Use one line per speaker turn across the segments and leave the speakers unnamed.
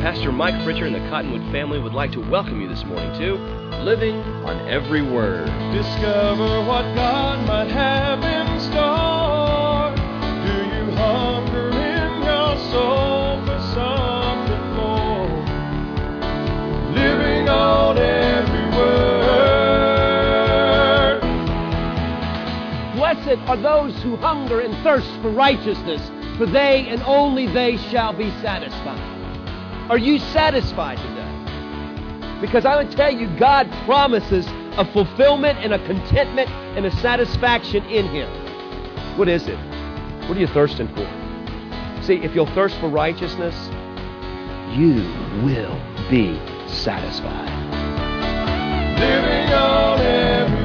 Pastor Mike Pritchard and the Cottonwood family would like to welcome you this morning to Living on Every Word.
Discover what God might have in store. Do you hunger in your soul for something more? Living on every word.
Blessed are those who hunger and thirst for righteousness, for they and only they shall be satisfied. Are you satisfied today? Because I would tell you, God promises a fulfillment and a contentment and a satisfaction in Him. What is it? What are you thirsting for? See, if you'll thirst for righteousness, you will be satisfied.
Living on every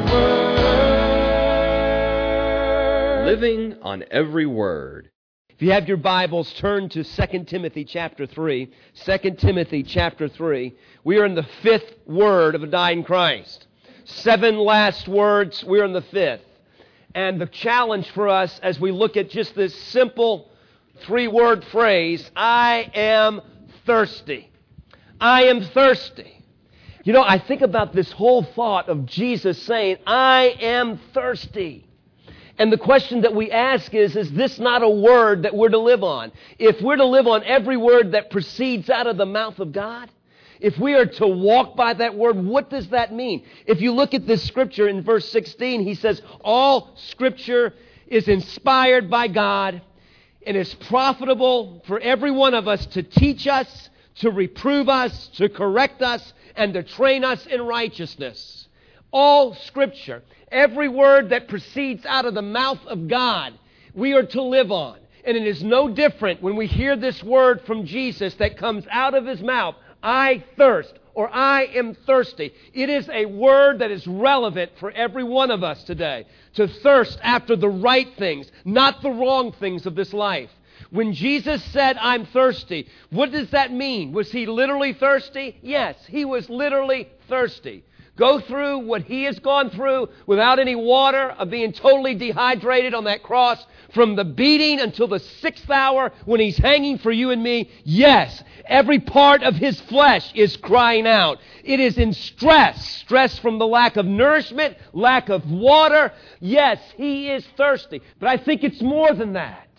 word.
Living on Every Word.
If you have your Bibles, turn to 2 Timothy chapter 3. 2 Timothy chapter 3. We are in the fifth word of a dying Christ. 7 last words, we're in the fifth. And the challenge for us as we look at just this simple 3-word phrase, I am thirsty. I am thirsty. You know, I think about this whole thought of Jesus saying, I am thirsty. And the question that we ask is this not a word that we're to live on? If we're to live on every word that proceeds out of the mouth of God, if we are to walk by that word, what does that mean? If you look at this scripture in verse 16, he says, all scripture is inspired by God and is profitable for every one of us to teach us, to reprove us, to correct us, and to train us in righteousness. All scripture. Every word that proceeds out of the mouth of God, we are to live on. And it is no different when we hear this word from Jesus that comes out of His mouth, I thirst, or I am thirsty. It is a word that is relevant for every one of us today. To thirst after the right things, not the wrong things of this life. When Jesus said, I'm thirsty, what does that mean? Was He literally thirsty? Yes, He was literally thirsty. Go through what He has gone through without any water, of being totally dehydrated on that cross, from the beating until the 6th hour when He's hanging for you and me. Yes, every part of His flesh is crying out. It is in stress from the lack of nourishment, lack of water. Yes, He is thirsty. But I think it's more than that.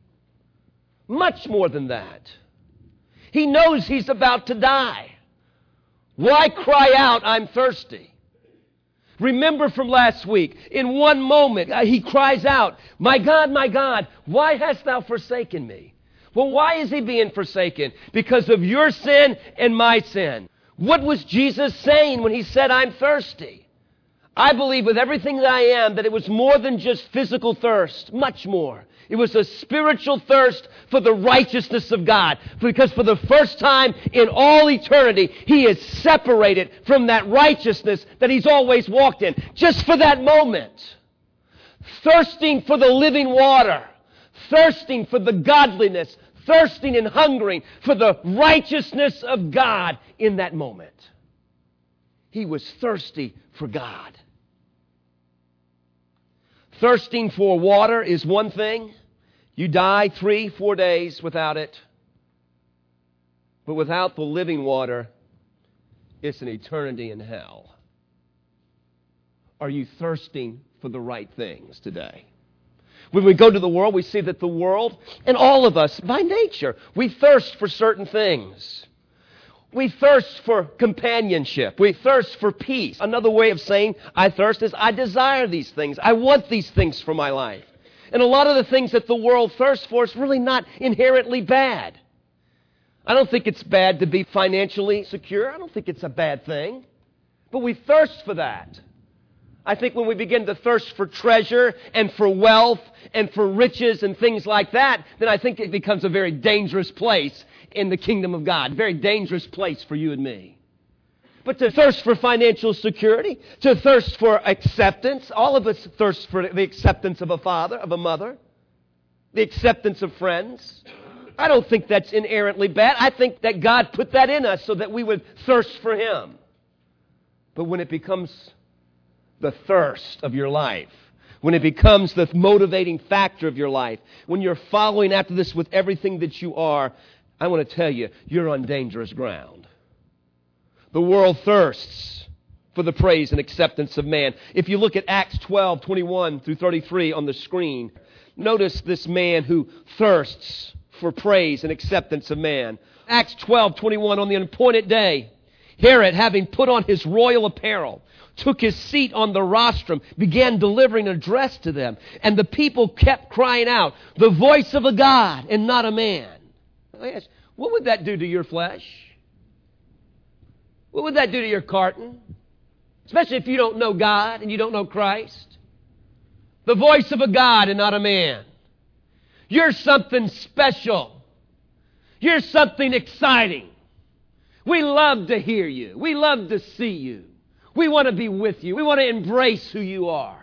Much more than that. He knows He's about to die. Why cry out, I'm thirsty? Remember from last week, in one moment, He cries out, my God, why hast thou forsaken me? Well, why is He being forsaken? Because of your sin and my sin. What was Jesus saying when He said, I'm thirsty? I believe with everything that I am that it was more than just physical thirst, much more. It was a spiritual thirst for the righteousness of God. Because for the first time in all eternity, He is separated from that righteousness that He's always walked in. Just for that moment. Thirsting for the living water. Thirsting for the godliness. Thirsting and hungering for the righteousness of God in that moment. He was thirsty for God. Thirsting for water is one thing. You die 3-4 days without it. But without the living water, it's an eternity in hell. Are you thirsting for the right things today? When we go to the world, we see that the world, and all of us, by nature, we thirst for certain things. We thirst for companionship. We thirst for peace. Another way of saying I thirst is I desire these things. I want these things for my life. And a lot of the things that the world thirsts for is really not inherently bad. I don't think it's bad to be financially secure. I don't think it's a bad thing. But we thirst for that. I think when we begin to thirst for treasure and for wealth and for riches and things like that, then I think it becomes a very dangerous place in the kingdom of God. Very dangerous place for you and me. But to thirst for financial security, to thirst for acceptance, all of us thirst for the acceptance of a father, of a mother, the acceptance of friends. I don't think that's inherently bad. I think that God put that in us so that we would thirst for Him. But when it becomes the thirst of your life, when it becomes the motivating factor of your life, when you're following after this with everything that you are, I want to tell you, you're on dangerous ground. The world thirsts for the praise and acceptance of man. If you look at Acts 12:21 through 33 on the screen, notice this man who thirsts for praise and acceptance of man. Acts 12:21, on the appointed day, Herod, having put on his royal apparel, took his seat on the rostrum, began delivering an address to them. And the people kept crying out, "The voice of a God and not a man." What would that do to your flesh? What would that do to your carton? Especially if you don't know God and you don't know Christ. The voice of a God and not a man. You're something special. You're something exciting. We love to hear you. We love to see you. We want to be with you. We want to embrace who you are.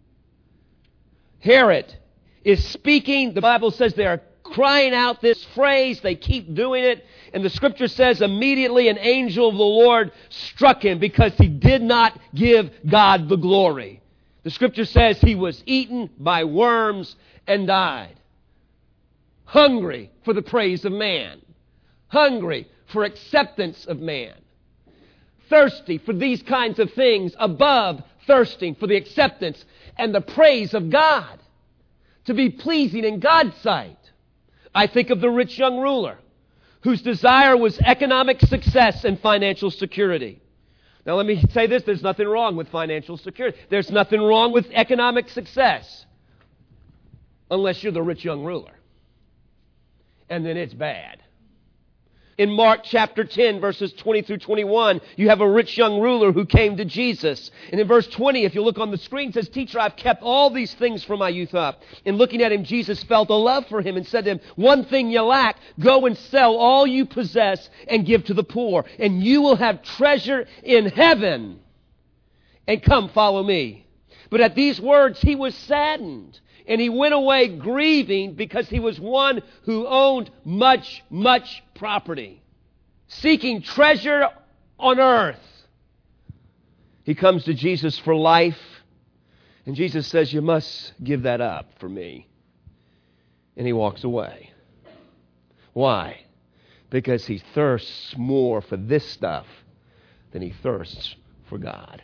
Herod is speaking. The Bible says they are crying out this phrase. They keep doing it. And the Scripture says immediately an angel of the Lord struck him because he did not give God the glory. The Scripture says he was eaten by worms and died. Hungry for the praise of man. Hungry for acceptance of man. Thirsty for these kinds of things above thirsting for the acceptance and the praise of God. To be pleasing in God's sight. I think of the rich young ruler whose desire was economic success and financial security. Now let me say this, there's nothing wrong with financial security. There's nothing wrong with economic success. Unless you're the rich young ruler. And then it's bad. In Mark chapter 10, verses 20 through 21, you have a rich young ruler who came to Jesus. And in verse 20, if you look on the screen, it says, "Teacher, I've kept all these things from my youth up." And looking at him, Jesus felt a love for him and said to him, "One thing you lack, go and sell all you possess and give to the poor, and you will have treasure in heaven. And come, follow me." But at these words, he was saddened. And he went away grieving because he was one who owned much, much property. Seeking treasure on earth. He comes to Jesus for life. And Jesus says, "You must give that up for me." And he walks away. Why? Because he thirsts more for this stuff than he thirsts for God.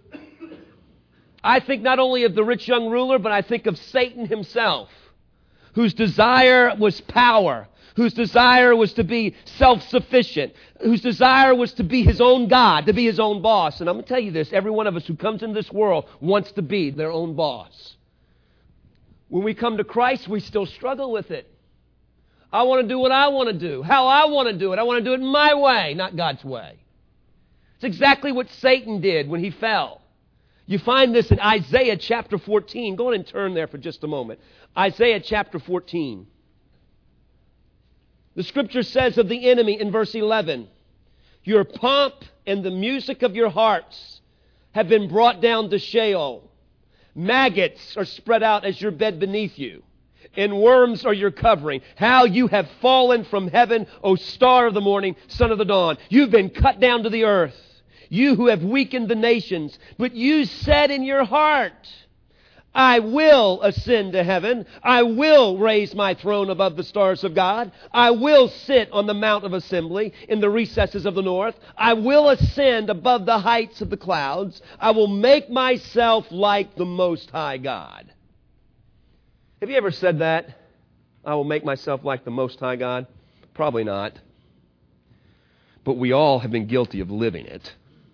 I think not only of the rich young ruler, but I think of Satan himself, whose desire was power, whose desire was to be self-sufficient, whose desire was to be his own God, to be his own boss. And I'm going to tell you this, every one of us who comes into this world wants to be their own boss. When we come to Christ, we still struggle with it. I want to do what I want to do, how I want to do it. I want to do it my way, not God's way. It's exactly what Satan did when he fell. You find this in Isaiah chapter 14. Go on and turn there for just a moment. Isaiah chapter 14. The Scripture says of the enemy in verse 11, "Your pomp and the music of your hearts have been brought down to Sheol. Maggots are spread out as your bed beneath you, and worms are your covering. How you have fallen from heaven, O star of the morning, son of the dawn. You've been cut down to the earth. You who have weakened the nations, but you said in your heart, I will ascend to heaven. I will raise my throne above the stars of God. I will sit on the mount of assembly in the recesses of the north. I will ascend above the heights of the clouds. I will make myself like the Most High God." Have you ever said that? I will make myself like the Most High God? Probably not. But we all have been guilty of living it.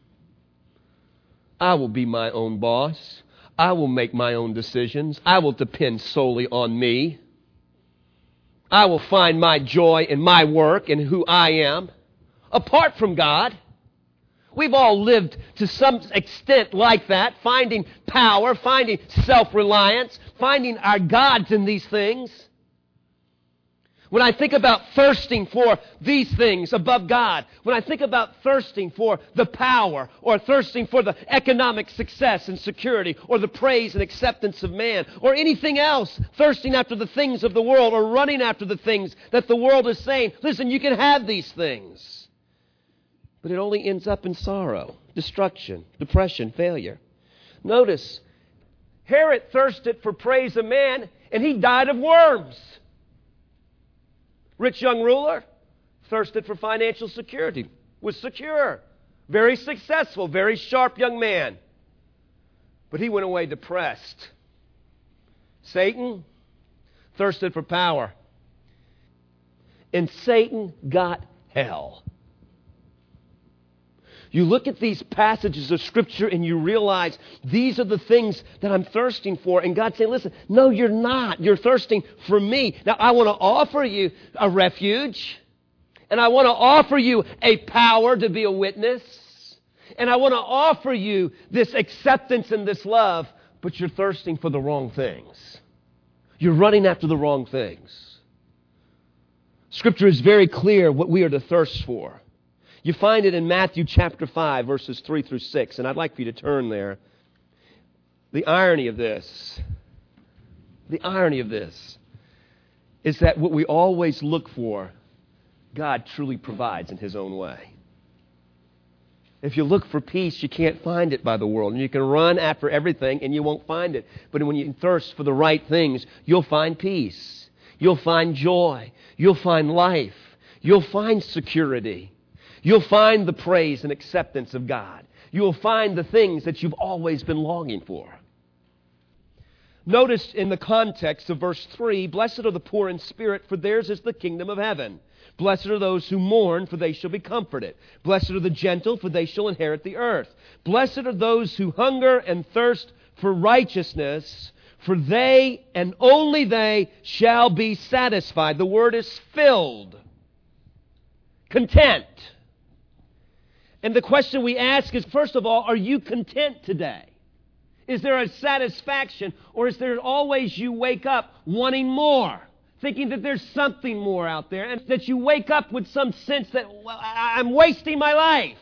I will be my own boss. I will make my own decisions. I will depend solely on me. I will find my joy in my work and who I am, apart from God. We've all lived to some extent like that, finding power, finding self-reliance, finding our gods in these things. When I think about thirsting for these things above God, when I think about thirsting for the power or thirsting for the economic success and security or the praise and acceptance of man or anything else, thirsting after the things of the world or running after the things that the world is saying, listen, you can have these things. But it only ends up in sorrow, destruction, depression, failure. Notice, Herod thirsted for praise of man and he died of worms. Rich young ruler, thirsted for financial security, was secure, very successful, very sharp young man. But he went away depressed. Satan thirsted for power. And Satan got hell. You look at these passages of Scripture and you realize these are the things that I'm thirsting for. And God's saying, listen, no, you're not. You're thirsting for me. Now, I want to offer you a refuge. And I want to offer you a power to be a witness. And I want to offer you this acceptance and this love. But you're thirsting for the wrong things. You're running after the wrong things. Scripture is very clear what we are to thirst for. You find it in Matthew chapter 5, verses 3 through 6. And I'd like for you to turn there. The irony of this is that what we always look for, God truly provides in His own way. If you look for peace, you can't find it by the world. And you can run after everything and you won't find it. But when you thirst for the right things, you'll find peace. You'll find joy. You'll find life. You'll find security. You'll find the praise and acceptance of God. You'll find the things that you've always been longing for. Notice in the context of verse 3, blessed are the poor in spirit, for theirs is the kingdom of heaven. Blessed are those who mourn, for they shall be comforted. Blessed are the gentle, for they shall inherit the earth. Blessed are those who hunger and thirst for righteousness, for they and only they shall be satisfied. The word is filled. Content. And the question we ask is, first of all, are you content today? Is there a satisfaction, or is there always you wake up wanting more, thinking that there's something more out there, and that you wake up with some sense that, well, I'm wasting my life,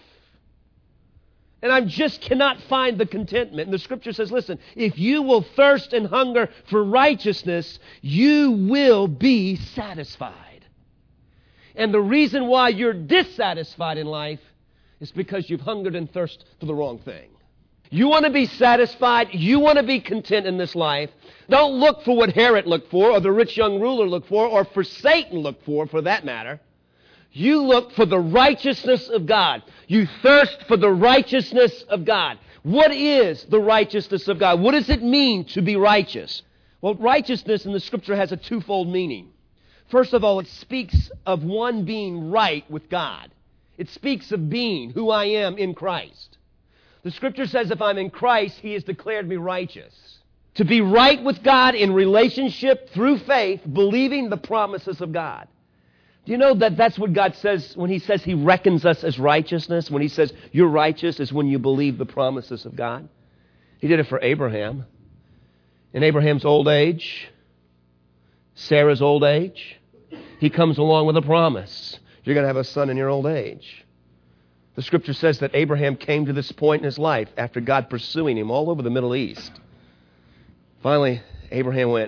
and I just cannot find the contentment. And the Scripture says, listen, if you will thirst and hunger for righteousness, you will be satisfied. And the reason why you're dissatisfied in life is because you've hungered and thirsted for the wrong thing. You want to be satisfied. You want to be content in this life. Don't look for what Herod looked for, or the rich young ruler looked for Satan looked for that matter. You look for the righteousness of God. You thirst for the righteousness of God. What is the righteousness of God? What does it mean to be righteous? Well, righteousness in the Scripture has a twofold meaning. First of all, it speaks of one being right with God. It speaks of being who I am in Christ. The Scripture says if I'm in Christ, He has declared me righteous. To be right with God in relationship through faith, believing the promises of God. Do you know that that's what God says when He says He reckons us as righteousness? When He says you're righteous is when you believe the promises of God. He did it for Abraham. In Abraham's old age, Sarah's old age, He comes along with a promise. You're going to have a son in your old age. The Scripture says that Abraham came to this point in his life after God pursuing him all over the Middle East. Finally, Abraham went,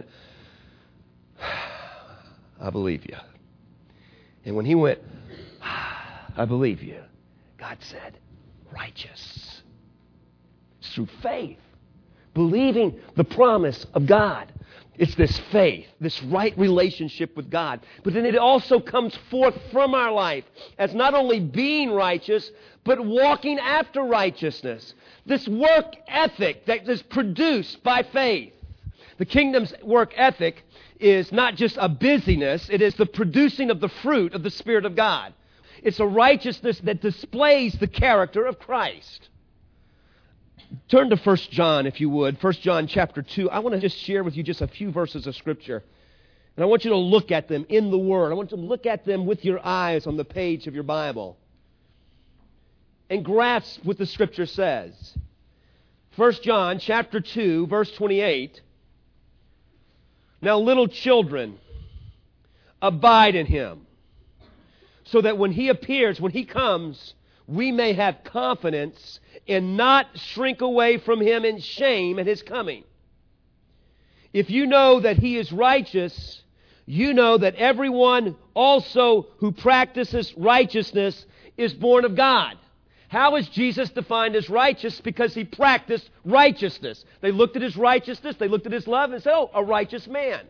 I believe you. And when he went, I believe you, God said, righteous. It's through faith, believing the promise of God. It's this faith, this right relationship with God. But then it also comes forth from our life as not only being righteous, but walking after righteousness. This work ethic that is produced by faith. The kingdom's work ethic is not just a busyness, it is the producing of the fruit of the Spirit of God. It's a righteousness that displays the character of Christ. Turn to 1 John, if you would. 1 John chapter 2. I want to just share with you just a few verses of Scripture. And I want you to look at them in the Word. I want you to look at them with your eyes on the page of your Bible. And grasp what the Scripture says. 1 John chapter 2, verse 28. Now, little children, abide in Him, so that when He appears, when He comes, we may have confidence and not shrink away from Him in shame at His coming. If you know that He is righteous, you know that everyone also who practices righteousness is born of God. How is Jesus defined as righteous? Because He practiced righteousness. They looked at His righteousness, they looked at His love and said, oh, a righteous man.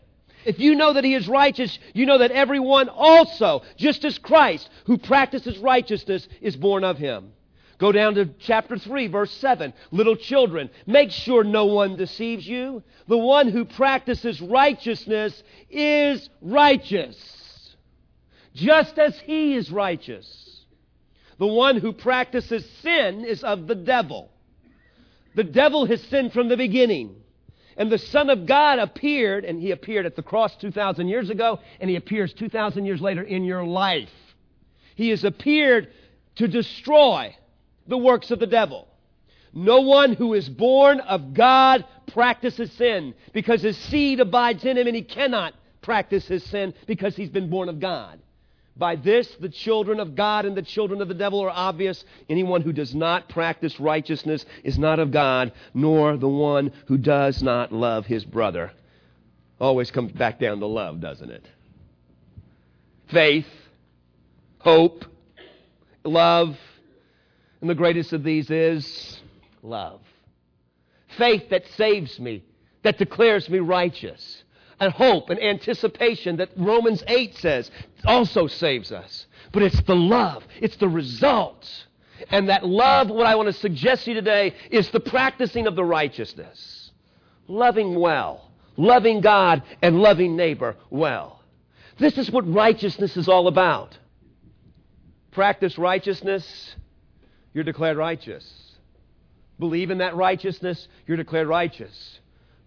If you know that He is righteous, you know that everyone also, just as Christ, who practices righteousness, is born of Him. Go down to chapter 3, verse 7. Little children, make sure no one deceives you. The one who practices righteousness is righteous, just as He is righteous. The one who practices sin is of the devil. The devil has sinned from the beginning. And the Son of God appeared, and He appeared at the cross 2,000 years ago, and He appears 2,000 years later in your life. He has appeared to destroy the works of the devil. No one who is born of God practices sin, because his seed abides in him, and he cannot practice his sin because he's been born of God. By this, the children of God and the children of the devil are obvious. Anyone who does not practice righteousness is not of God, nor the one who does not love his brother. Always comes back down to love, doesn't it? Faith, hope, love, and the greatest of these is love. Faith that saves me, that declares me righteous. And hope and anticipation that Romans 8 says also saves us. But it's the love. It's the results. And that love, what I want to suggest to you today, is the practicing of the righteousness. Loving well. Loving God and loving neighbor well. This is what righteousness is all about. Practice righteousness, you're declared righteous. Believe in that righteousness, you're declared righteous.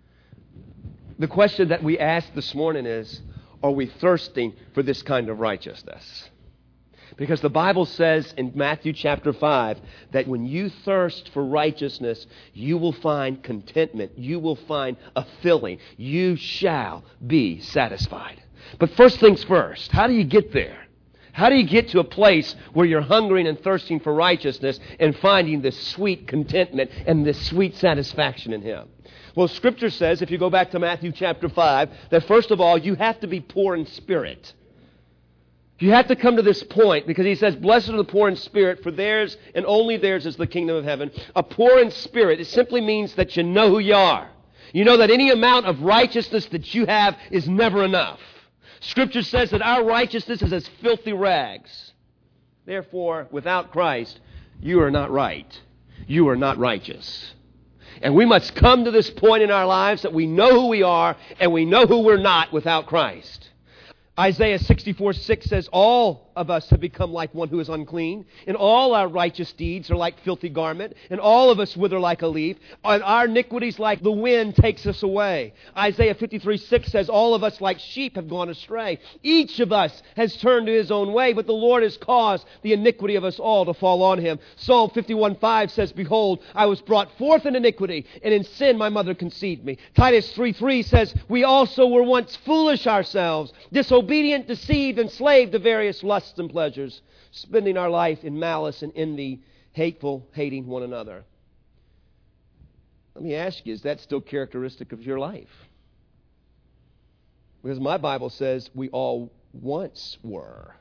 The question that we ask this morning is, are we thirsting for this kind of righteousness? Because the Bible says in Matthew chapter 5 that when you thirst for righteousness, you will find contentment. You will find a filling. You shall be satisfied. But first things first, how do you get there? How do you get to a place where you're hungering and thirsting for righteousness and finding this sweet contentment and this sweet satisfaction in Him? Well, Scripture says, if you go back to Matthew chapter 5, that first of all, you have to be poor in spirit. You have to come to this point, because He says, blessed are the poor in spirit, for theirs and only theirs is the kingdom of heaven. A poor in spirit, it simply means that you know who you are. You know that any amount of righteousness that you have is never enough. Scripture says that our righteousness is as filthy rags. Therefore, without Christ, you are not right. You are not righteous. And we must come to this point in our lives that we know who we are and we know who we're not without Christ. Isaiah 64:6 says, all of us have become like one who is unclean, and all our righteous deeds are like filthy garment, and all of us wither like a leaf, and our iniquities like the wind takes us away. Isaiah 53:6 says, all of us like sheep have gone astray. Each of us has turned to his own way, but the Lord has caused the iniquity of us all to fall on him. Psalm 51:5 says, behold, I was brought forth in iniquity, and in sin my mother conceived me. Titus 3:3 says, we also were once foolish ourselves, disobedient, deceived, enslaved to various lusts and pleasures, spending our life in malice and envy, hateful, hating one another. Let me ask you, is that still characteristic of your life? Because my Bible says we all once were.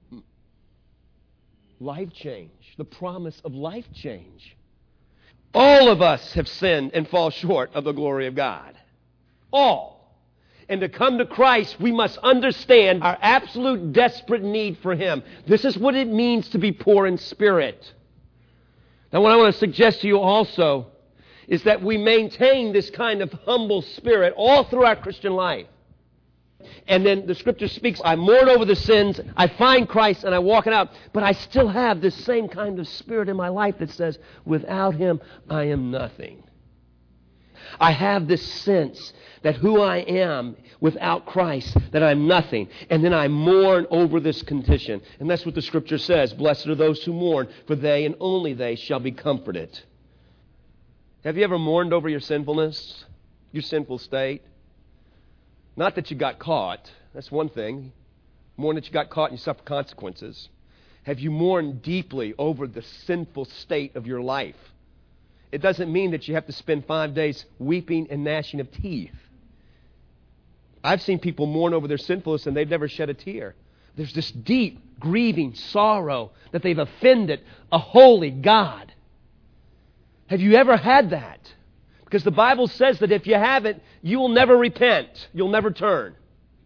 Life change, the promise of life change. All of us have sinned and fall short of the glory of God. All. And to come to Christ, we must understand our absolute desperate need for Him. This is what it means to be poor in spirit. Now, what I want to suggest to you also is that we maintain this kind of humble spirit all through our Christian life. And then the Scripture speaks, I mourn over the sins, I find Christ, and I walk it out. But I still have this same kind of spirit in my life that says, without Him, I am nothing. I have this sense that who I am without Christ, that I'm nothing. And then I mourn over this condition. And that's what the Scripture says. Blessed are those who mourn, for they and only they shall be comforted. Have you ever mourned over your sinfulness, your sinful state? Not that you got caught. That's one thing. Mourn that you got caught and you suffer consequences. Have you mourned deeply over the sinful state of your life? It doesn't mean that you have to spend 5 days weeping and gnashing of teeth. I've seen people mourn over their sinfulness and they've never shed a tear. There's this deep, grieving sorrow that they've offended a holy God. Have you ever had that? Because the Bible says that if you haven't, you will never repent. You'll never turn.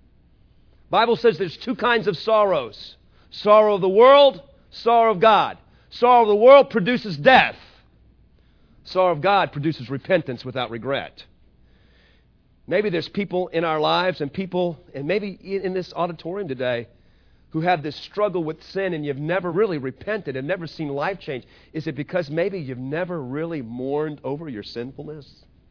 Bible says there's two kinds of sorrows. Sorrow of the world, sorrow of God. Sorrow of the world produces death. Sorrow of God produces repentance without regret. Maybe there's people in our lives and maybe in this auditorium today who have this struggle with sin and you've never really repented and never seen life change. Is it because maybe you've never really mourned over your sinfulness?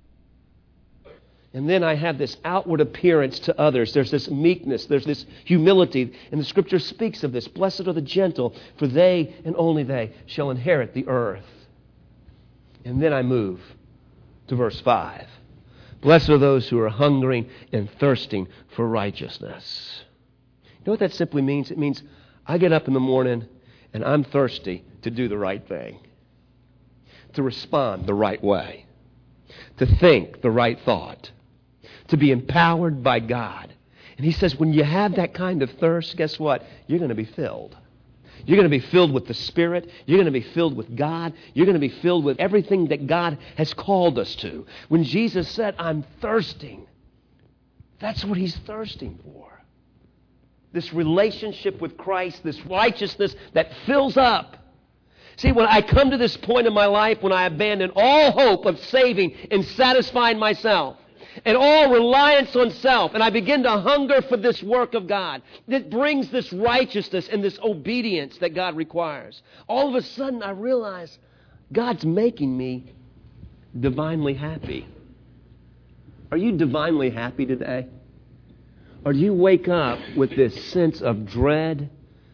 And then I have this outward appearance to others. There's this meekness. There's this humility. And the Scripture speaks of this. Blessed are the gentle, for they and only they shall inherit the earth. And then I move to verse 5. Blessed are those who are hungering and thirsting for righteousness. You know what that simply means? It means I get up in the morning and I'm thirsty to do the right thing, to respond the right way, to think the right thought, to be empowered by God. And he says when you have that kind of thirst, guess what? You're going to be filled. You're going to be filled with the Spirit. You're going to be filled with God. You're going to be filled with everything that God has called us to. When Jesus said, I'm thirsting, that's what he's thirsting for. This relationship with Christ, this righteousness that fills up. See, when I come to this point in my life when I abandon all hope of saving and satisfying myself, and all reliance on self, and I begin to hunger for this work of God that brings this righteousness and this obedience that God requires, all of a sudden I realize God's making me divinely happy. Are you divinely happy today? Or do you wake up with this sense of dread,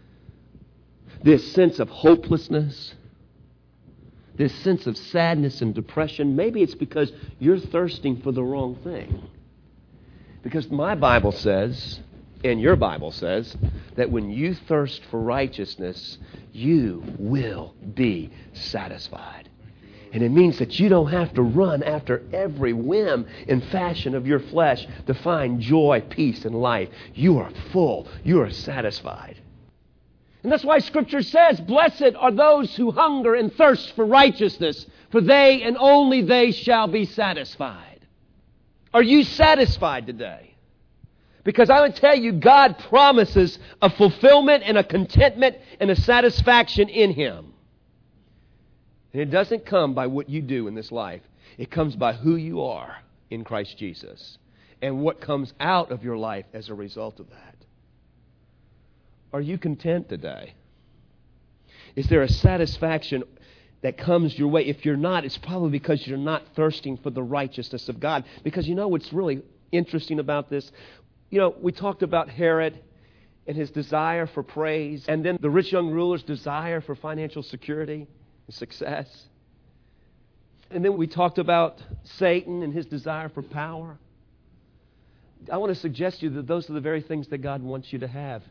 this sense of hopelessness, this sense of sadness and depression? Maybe it's because you're thirsting for the wrong thing. Because my Bible says, and your Bible says, that when you thirst for righteousness, you will be satisfied. And it means that you don't have to run after every whim and fashion of your flesh to find joy, peace, and life. You are full. You are satisfied. And that's why Scripture says, blessed are those who hunger and thirst for righteousness, for they and only they shall be satisfied. Are you satisfied today? Because I would tell you, God promises a fulfillment and a contentment and a satisfaction in Him. And it doesn't come by what you do in this life. It comes by who you are in Christ Jesus and what comes out of your life as a result of that. Are you content today? Is there a satisfaction that comes your way? If you're not, it's probably because you're not thirsting for the righteousness of God. Because you know what's really interesting about this? You know, we talked about Herod and his desire for praise, and then the rich young ruler's desire for financial security and success. And then we talked about Satan and his desire for power. I want to suggest to you that those are the very things that God wants you to have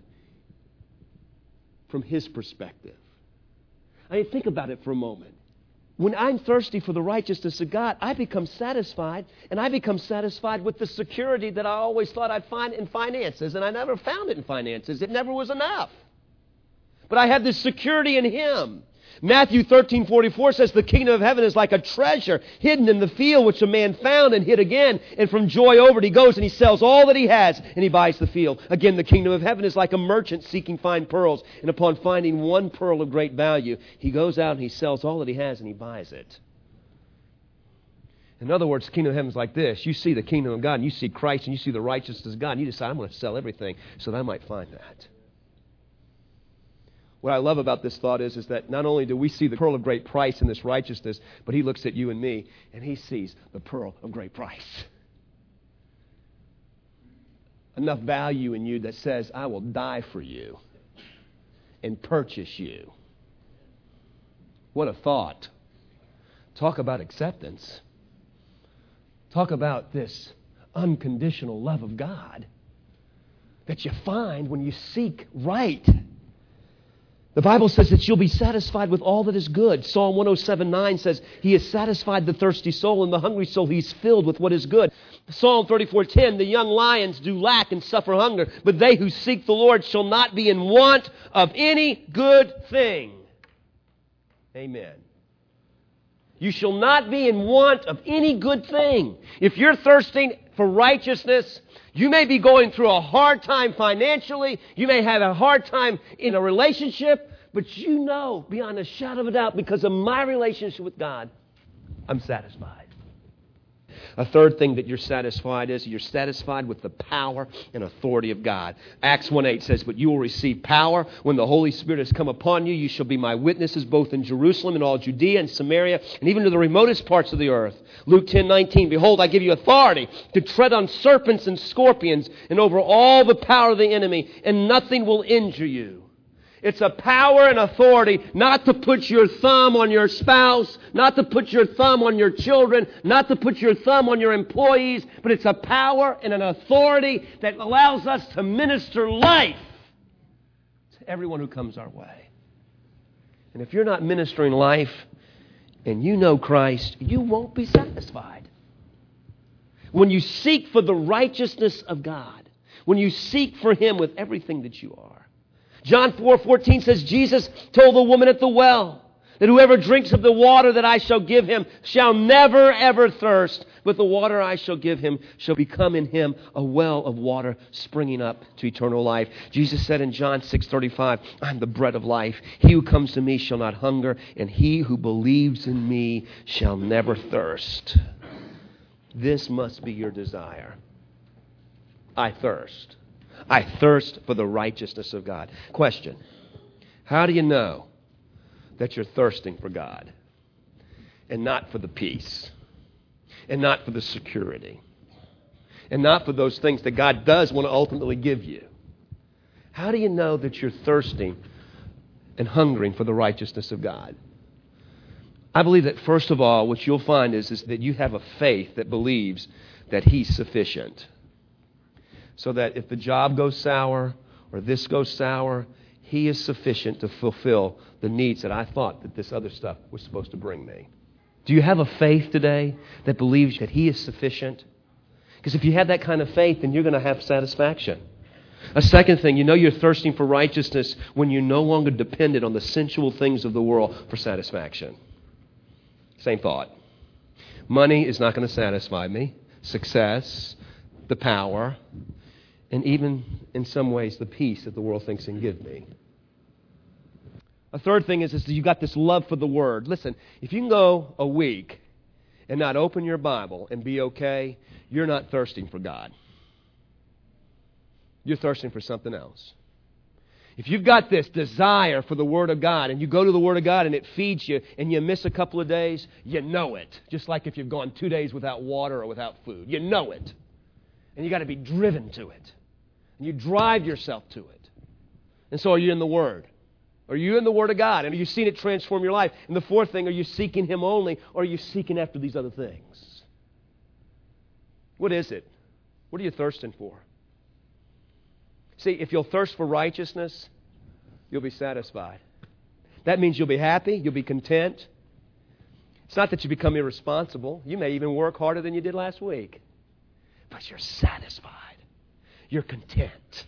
from His perspective. I mean, think about it for a moment. When I'm thirsty for the righteousness of God, I become satisfied, and I become satisfied with the security that I always thought I'd find in finances, and I never found it in finances. It never was enough. But I had this security in Him. Matthew 13:44 says, the kingdom of heaven is like a treasure hidden in the field, which a man found and hid again. And from joy over it, he goes and he sells all that he has, and he buys the field. Again, the kingdom of heaven is like a merchant seeking fine pearls. And upon finding one pearl of great value, he goes out and he sells all that he has and he buys it. In other words, the kingdom of heaven is like this. You see the kingdom of God, and you see Christ, and you see the righteousness of God, and you decide, I'm going to sell everything so that I might find that. What I love about this thought is that not only do we see the pearl of great price in this righteousness, but He looks at you and me, and He sees the pearl of great price. Enough value in you that says, I will die for you and purchase you. What a thought. Talk about acceptance. Talk about this unconditional love of God that you find when you seek right. The Bible says that you'll be satisfied with all that is good. Psalm 107:9 says, He has satisfied the thirsty soul, and the hungry soul He's filled with what is good. Psalm 34:10, the young lions do lack and suffer hunger, but they who seek the Lord shall not be in want of any good thing. Amen. You shall not be in want of any good thing. If you're thirsting for righteousness. You may be going through a hard time financially. You may have a hard time in a relationship. But you know, beyond a shadow of a doubt, because of my relationship with God, I'm satisfied. A third thing that you're satisfied is you're satisfied with the power and authority of God. Acts 1:8 says, "But you will receive power when the Holy Spirit has come upon you. You shall be my witnesses both in Jerusalem and all Judea and Samaria and even to the remotest parts of the earth." Luke 10:19, "Behold, I give you authority to tread on serpents and scorpions and over all the power of the enemy, and nothing will injure you." It's a power and authority not to put your thumb on your spouse, not to put your thumb on your children, not to put your thumb on your employees, but it's a power and an authority that allows us to minister life to everyone who comes our way. And if you're not ministering life and you know Christ, you won't be satisfied. When you seek for the righteousness of God, when you seek for Him with everything that you are. John 4:14 says, Jesus told the woman at the well that whoever drinks of the water that I shall give him shall never ever thirst, but the water I shall give him shall become in him a well of water springing up to eternal life. Jesus said in John 6:35, I'm the bread of life. He who comes to me shall not hunger, and he who believes in me shall never thirst. This must be your desire. I thirst. I thirst for the righteousness of God. Question: how do you know that you're thirsting for God and not for the peace and not for the security and not for those things that God does want to ultimately give you? How do you know that you're thirsting and hungering for the righteousness of God? I believe that first of all, what you'll find is that you have a faith that believes that He's sufficient. So that if the job goes sour or this goes sour, He is sufficient to fulfill the needs that I thought that this other stuff was supposed to bring me. Do you have a faith today that believes that He is sufficient? Because if you have that kind of faith, then you're going to have satisfaction. A second thing, you know you're thirsting for righteousness when you're no longer dependent on the sensual things of the world for satisfaction. Same thought. Money is not going to satisfy me. Success, the power, and even, in some ways, the peace that the world thinks it can give me. A third thing is that you got this love for the Word. Listen, if you can go a week and not open your Bible and be okay, you're not thirsting for God. You're thirsting for something else. If you've got this desire for the Word of God and you go to the Word of God and it feeds you and you miss a couple of days, you know it. Just like if you've gone 2 days without water or without food. You know it. And you got to be driven to it. And you drive yourself to it. And so are you in the Word? Are you in the Word of God? And are you seeing it transform your life? And the fourth thing, are you seeking Him only, or are you seeking after these other things? What is it? What are you thirsting for? See, if you'll thirst for righteousness, you'll be satisfied. That means you'll be happy, you'll be content. It's not that you become irresponsible. You may even work harder than you did last week. But you're satisfied. You're content.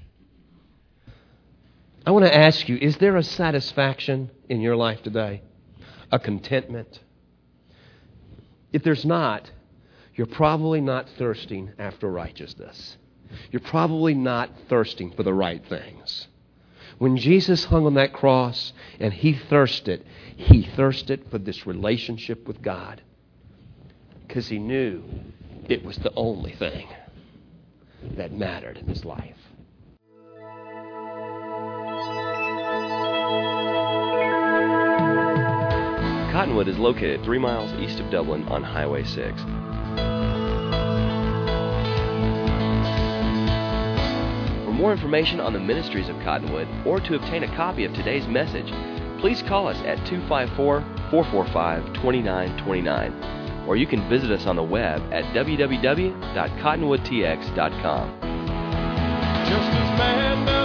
I want to ask you, is there a satisfaction in your life today? A contentment? If there's not, you're probably not thirsting after righteousness. You're probably not thirsting for the right things. When Jesus hung on that cross and He thirsted for this relationship with God because He knew it was the only thing that mattered in His life.
Cottonwood is located 3 miles east of Dublin on Highway 6. For more information on the ministries of Cottonwood or to obtain a copy of today's message, please call us at 254-445-2929. Or you can visit us on the web at www.cottonwoodtx.com.
Just as man